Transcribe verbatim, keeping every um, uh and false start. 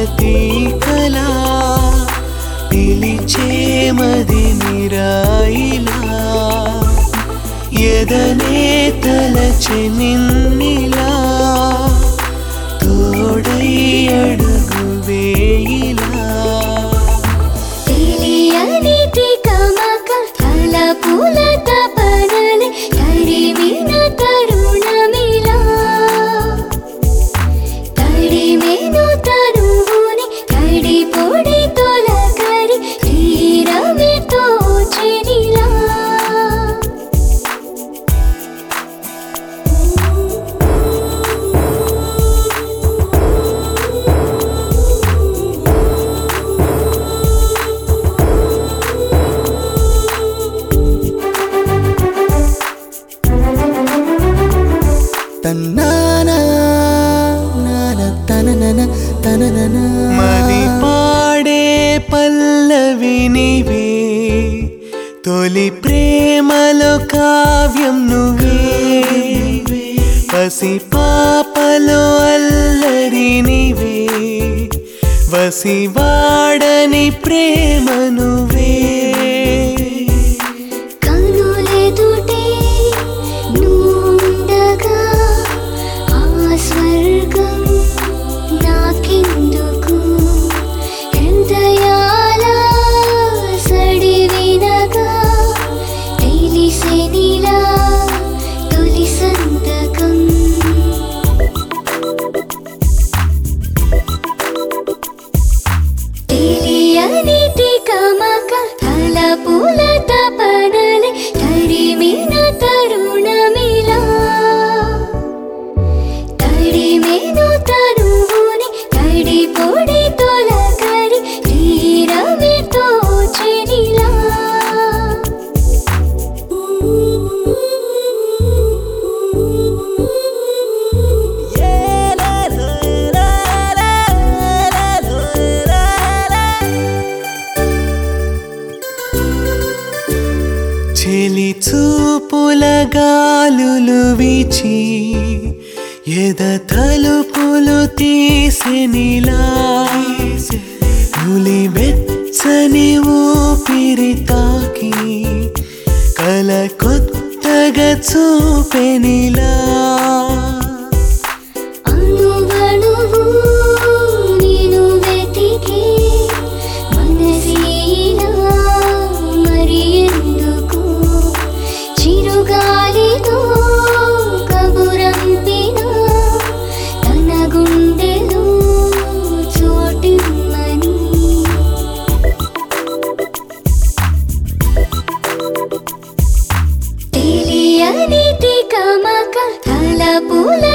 ప్రతీకలా పిలిచే మది నిరాయిలా ఎదనే తలచి నిన్నిలా తోడై అడుగు వేయిలా తెలియని తికమక తలపుల తపనలే తరిమిన తరుణమిలా తడిమెను తనువుని తడి పొడి తొలకరి తీరమే తోచెనిలా మది పాడే పల్లవి నీవే తొలి ప్రేమలో కావ్యం నువ్వే పసి పాపలో అల్లరి నీవే వసివాడని ప్రేమ నువ్వే కనులెదుటే నుండగా ఆ స్వర్గం నాకెందుకు హృదయాల సడి వినగా తెలిసెనిలా తొలి సంతకం తెలియని తికమక తలపుల తపనలే తరిమిన తరుణమిలా తడిమెను తనువుని తడి పొడి తొలకరి తీరమే తోచెనిలా చెలి చూపుల గాలులు వీచి ఎద తలుపులు తీసెనిలా నులి వెచ్చని ఊపిరి తాకి కల కొత్తగా చూపెనిలా అనువనువు నిను వెతికి మనసిలా మరి ఎందుకు చిరుగాలితో కబురంపిన తన గుండెలో చోటిమ్మని తెలియని తికమక తలపుల